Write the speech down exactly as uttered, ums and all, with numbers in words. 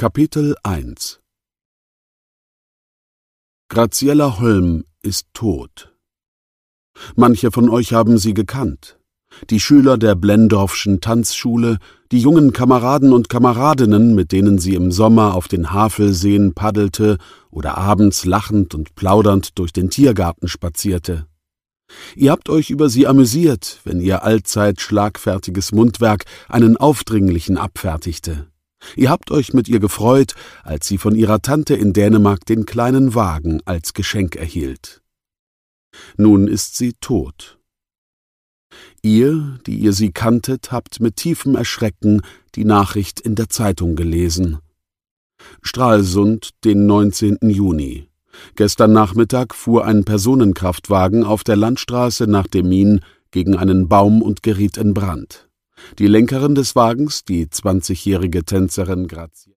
Kapitel eins Graziella Holm ist tot. Manche von euch haben sie gekannt. Die Schüler der Blendorfschen Tanzschule, die jungen Kameraden und Kameradinnen, mit denen sie im Sommer auf den Havelseen paddelte oder abends lachend und plaudernd durch den Tiergarten spazierte. Ihr habt euch über sie amüsiert, wenn ihr allzeit schlagfertiges Mundwerk einen Aufdringlichen abfertigte. Ihr habt euch mit ihr gefreut, als sie von ihrer Tante in Dänemark den kleinen Wagen als Geschenk erhielt. Nun ist sie tot. Ihr, die ihr sie kanntet, habt mit tiefem Erschrecken die Nachricht in der Zeitung gelesen. Stralsund, den neunzehnten Juni. Gestern Nachmittag fuhr ein Personenkraftwagen auf der Landstraße nach Demmin gegen einen Baum und geriet in Brand. Die Lenkerin des Wagens, die zwanzigjährige Tänzerin Graziella